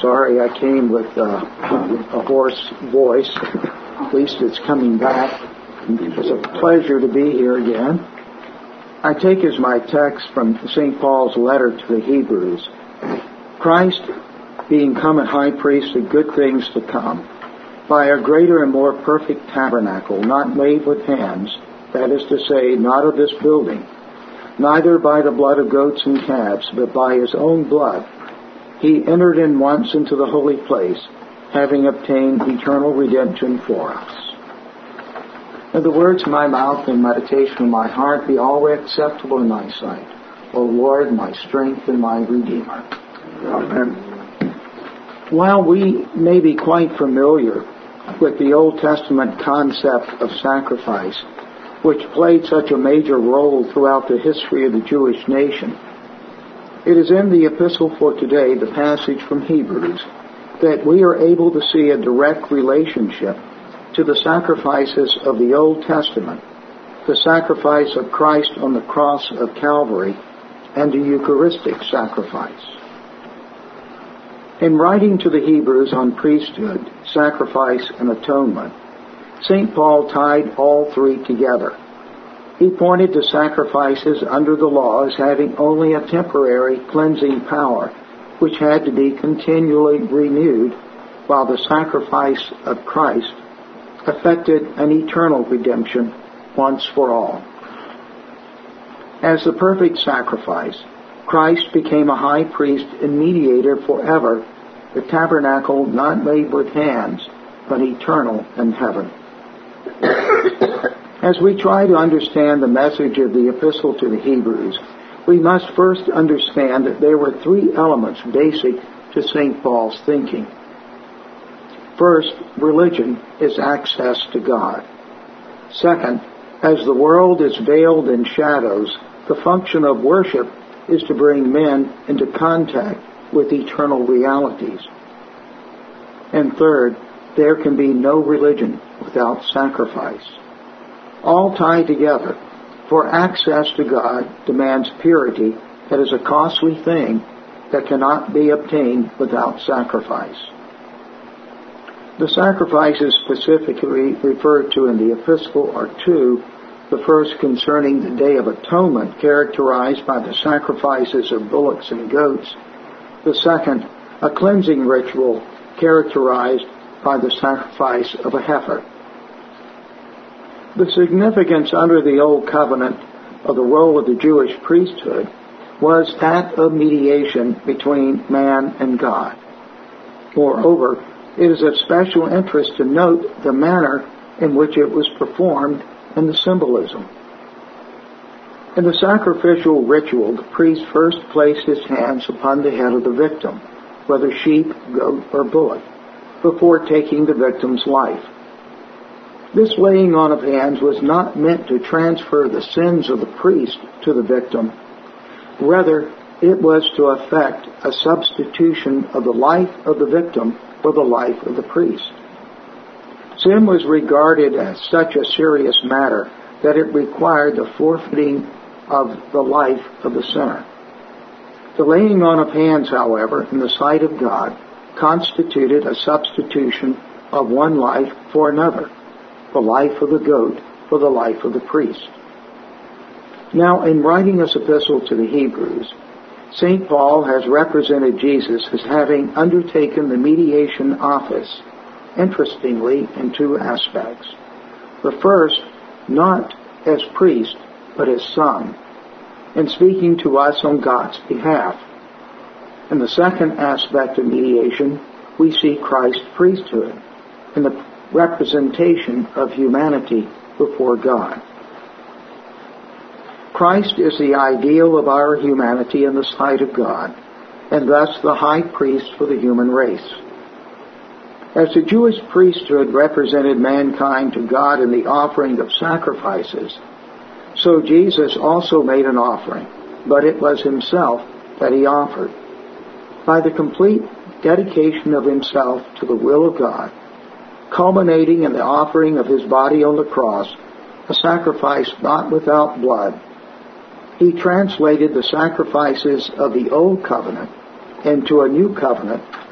sorry I came with a hoarse voice. At least it's coming back. It's a pleasure to be here again. I take as my text from St. Paul's letter to the Hebrews. Christ, being come a high priest of good things to come, by a greater and more perfect tabernacle, not made with hands, that is to say, not of this building, neither by the blood of goats and calves, but by his own blood, he entered in once into the holy place, having obtained eternal redemption for us. May the words of my mouth and meditation of my heart be always acceptable in thy sight, O Lord, my strength and my Redeemer. Amen. While we may be quite familiar with the Old Testament concept of sacrifice, which played such a major role throughout the history of the Jewish nation, it is in the epistle for today, the passage from Hebrews, that we are able to see a direct relationship to the sacrifices of the Old Testament, the sacrifice of Christ on the cross of Calvary, and the Eucharistic sacrifice. In writing to the Hebrews on priesthood, sacrifice, and atonement, St. Paul tied all three together. He pointed to sacrifices under the law as having only a temporary cleansing power, which had to be continually renewed, while the sacrifice of Christ effected an eternal redemption once for all. As the perfect sacrifice, Christ became a high priest and mediator forever, the tabernacle not made with hands, but eternal in heaven. As we try to understand the message of the epistle to the Hebrews, we must first understand that there were three elements basic to St. Paul's thinking. First, religion is access to God. Second, as the world is veiled in shadows, the function of worship is to bring men into contact with eternal realities. And third, there can be no religion without sacrifice. All tied together, for access to God demands purity that is a costly thing that cannot be obtained without sacrifice. The sacrifices specifically referred to in the epistle are two. The first concerning the Day of Atonement, characterized by the sacrifices of bullocks and goats. The second, a cleansing ritual characterized by the sacrifice of a heifer. The significance under the Old Covenant of the role of the Jewish priesthood was that of mediation between man and God. Moreover, it is of special interest to note the manner in which it was performed and the symbolism. In the sacrificial ritual, the priest first placed his hands upon the head of the victim, whether sheep, goat, or bullock, before taking the victim's life. This laying on of hands was not meant to transfer the sins of the priest to the victim. Rather, it was to effect a substitution of the life of the victim for the life of the priest. Sin was regarded as such a serious matter that it required the forfeiting of the life of the sinner. The laying on of hands, however, in the sight of God, constituted a substitution of one life for another, the life of the goat for the life of the priest. Now, in writing this epistle to the Hebrews, St. Paul has represented Jesus as having undertaken the mediation office, interestingly, in two aspects. The first, not as priest, but as son, and speaking to us on God's behalf. In the second aspect of mediation, we see Christ's priesthood in the representation of humanity before God. Christ is the ideal of our humanity in the sight of God, and thus the high priest for the human race. As the Jewish priesthood represented mankind to God in the offering of sacrifices, so Jesus also made an offering, but it was himself that he offered. By the complete dedication of himself to the will of God, culminating in the offering of his body on the cross, a sacrifice not without blood, he translated the sacrifices of the Old Covenant into a new covenant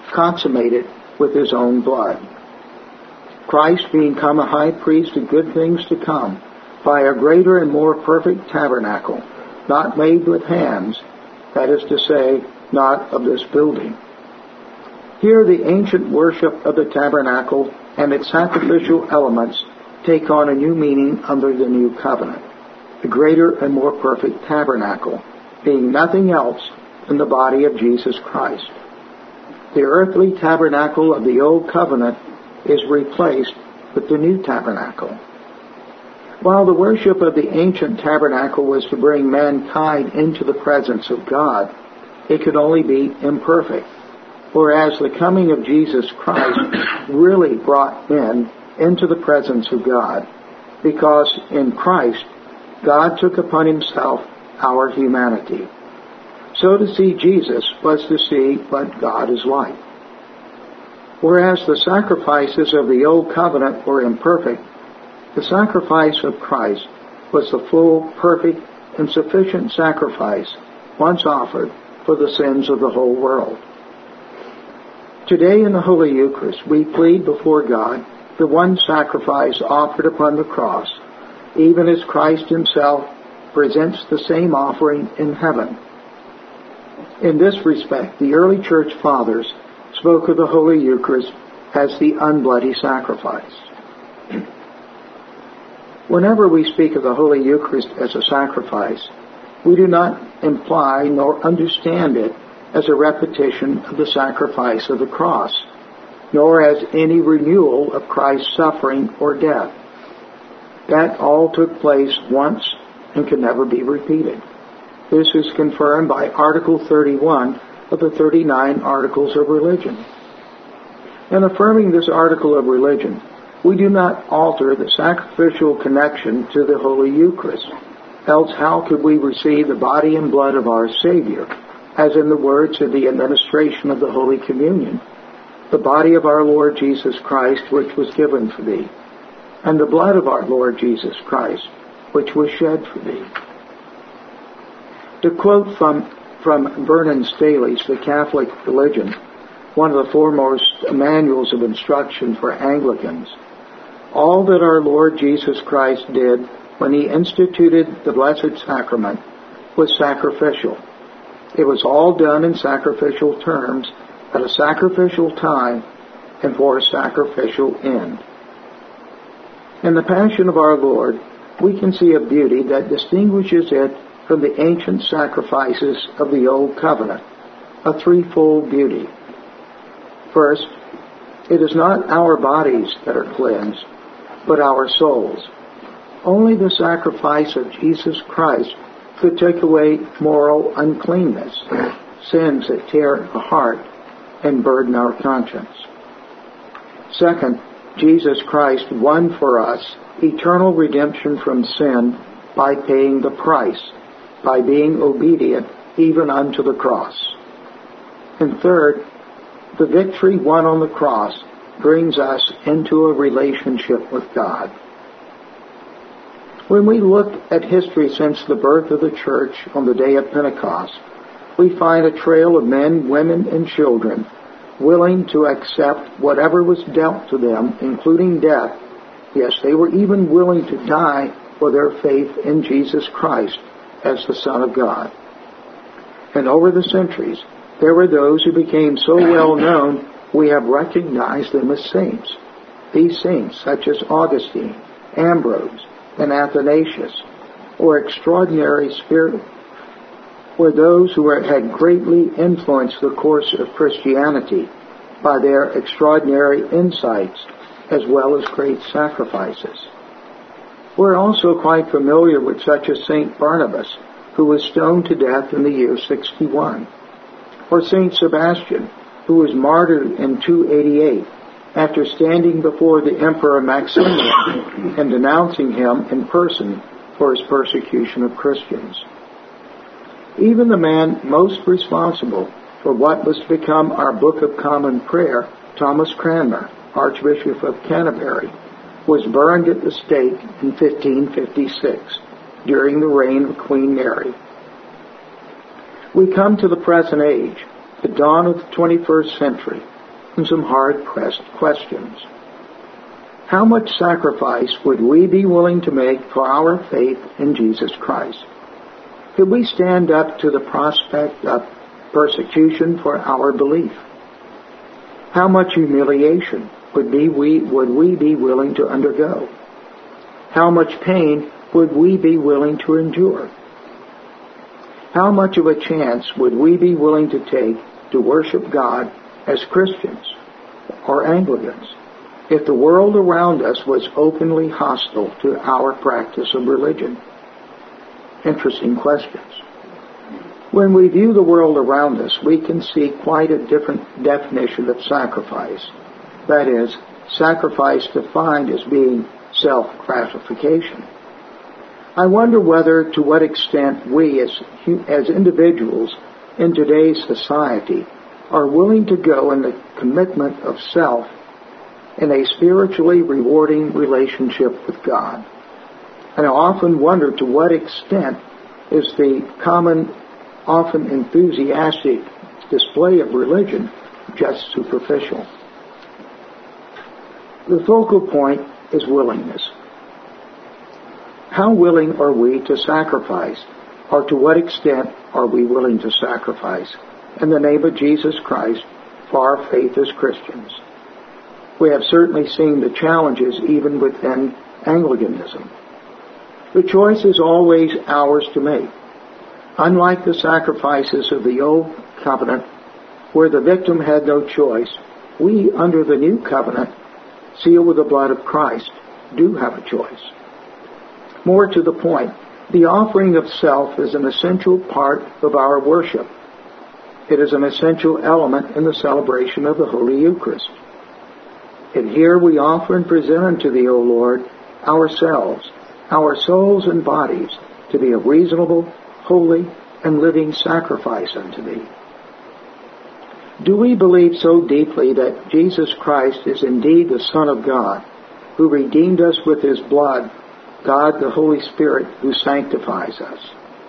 consummated with his own blood. Christ being come a high priest of good things to come, by a greater and more perfect tabernacle, not made with hands, that is to say, not of this building. Here the ancient worship of the tabernacle and its sacrificial elements take on a new meaning under the new covenant. The greater and more perfect tabernacle, being nothing else than the body of Jesus Christ. The earthly tabernacle of the old covenant is replaced with the new tabernacle. While the worship of the ancient tabernacle was to bring mankind into the presence of God, it could only be imperfect, whereas the coming of Jesus Christ really brought men into the presence of God, because in Christ, God took upon himself our humanity. So to see Jesus was to see what God is like. Whereas the sacrifices of the old covenant were imperfect, the sacrifice of Christ was the full, perfect, and sufficient sacrifice once offered for the sins of the whole world. Today in the Holy Eucharist, we plead before God the one sacrifice offered upon the cross, even as Christ himself presents the same offering in heaven. In this respect, the early church fathers spoke of the Holy Eucharist as the unbloody sacrifice. Whenever we speak of the Holy Eucharist as a sacrifice, we do not imply nor understand it as a repetition of the sacrifice of the cross, nor as any renewal of Christ's suffering or death. That all took place once and can never be repeated. This is confirmed by Article 31 of the 39 Articles of Religion. In affirming this article of religion, we do not alter the sacrificial connection to the Holy Eucharist, else how could we receive the body and blood of our Savior, as in the words of the administration of the Holy Communion, the body of our Lord Jesus Christ, which was given for thee, and the blood of our Lord Jesus Christ, which was shed for thee. To quote from Vernon Staley's The Catholic Religion, one of the foremost manuals of instruction for Anglicans, all that our Lord Jesus Christ did when he instituted the Blessed Sacrament was sacrificial. It was all done in sacrificial terms, at a sacrificial time, and for a sacrificial end. In the Passion of our Lord, we can see a beauty that distinguishes it from the ancient sacrifices of the Old Covenant, a threefold beauty. First, it is not our bodies that are cleansed, but our souls. Only the sacrifice of Jesus Christ could take away moral uncleanness, sins that tear at the heart and burden our conscience. Second, Jesus Christ won for us eternal redemption from sin by paying the price, by being obedient even unto the cross. And third, the victory won on the cross brings us into a relationship with God. When we look at history since the birth of the church on the day of Pentecost, we find a trail of men, women, and children willing to accept whatever was dealt to them, including death. Yes, they were even willing to die for their faith in Jesus Christ as the Son of God. And over the centuries, there were those who became so well known we have recognized them as saints. These saints, such as Augustine, Ambrose, and Athanasius, were extraordinary spirit, were those who had greatly influenced the course of Christianity by their extraordinary insights as well as great sacrifices. We're also quite familiar with such as St. Barnabas, who was stoned to death in the year 61, or St. Sebastian, who was martyred in 288 after standing before the Emperor Maximian and denouncing him in person for his persecution of Christians. Even the man most responsible for what was to become our Book of Common Prayer, Thomas Cranmer, Archbishop of Canterbury, was burned at the stake in 1556 during the reign of Queen Mary. We come to the present age, the dawn of the 21st century, and some hard-pressed questions. How much sacrifice would we be willing to make for our faith in Jesus Christ? Could we stand up to the prospect of persecution for our belief? How much humiliation would we be willing to undergo? How much pain would we be willing to endure? How much of a chance would we be willing to take to worship God as Christians or Anglicans if the world around us was openly hostile to our practice of religion? Interesting questions. When we view the world around us, we can see quite a different definition of sacrifice. That is, sacrifice defined as being self-gratification. I wonder to what extent we as individuals in today's society are willing to go in the commitment of self in a spiritually rewarding relationship with God. And I often wonder to what extent is the common, often enthusiastic display of religion just superficial. The focal point is willingness. How willing are we to sacrifice, or to what extent are we willing to sacrifice in the name of Jesus Christ for our faith as Christians? We have certainly seen the challenges even within Anglicanism. The choice is always ours to make. Unlike the sacrifices of the Old Covenant, where the victim had no choice, we, under the New Covenant, sealed with the blood of Christ, do have a choice. More to the point, the offering of self is an essential part of our worship. It is an essential element in the celebration of the Holy Eucharist. And here we offer and present unto Thee, O Lord, ourselves, our souls and bodies, to be a reasonable, holy, and living sacrifice unto Thee. Do we believe so deeply that Jesus Christ is indeed the Son of God, who redeemed us with His blood, God the Holy Spirit who sanctifies us?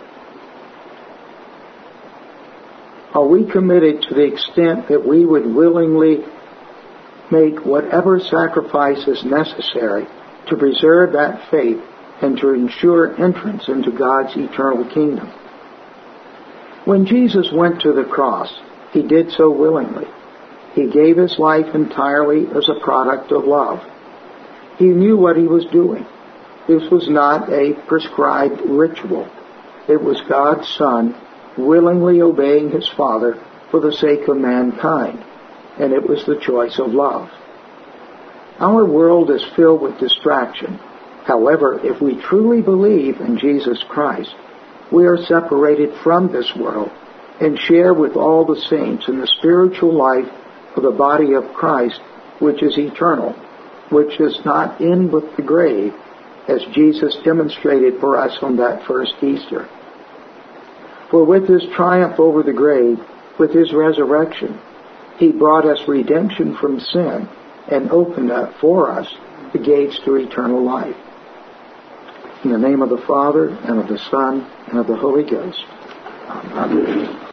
Are we committed to the extent that we would willingly make whatever sacrifice is necessary to preserve that faith and to ensure entrance into God's eternal kingdom? When Jesus went to the cross, He did so willingly. He gave His life entirely as a product of love. He knew what He was doing. This was not a prescribed ritual. It was God's Son willingly obeying His Father for the sake of mankind, and it was the choice of love. Our world is filled with distraction. However, if we truly believe in Jesus Christ, we are separated from this world and share with all the saints in the spiritual life of the body of Christ, which is eternal, which does not end with the grave, as Jesus demonstrated for us on that first Easter. For with His triumph over the grave, with His resurrection, He brought us redemption from sin and opened up for us the gates to eternal life. In the name of the Father, and of the Son, and of the Holy Ghost. Amen.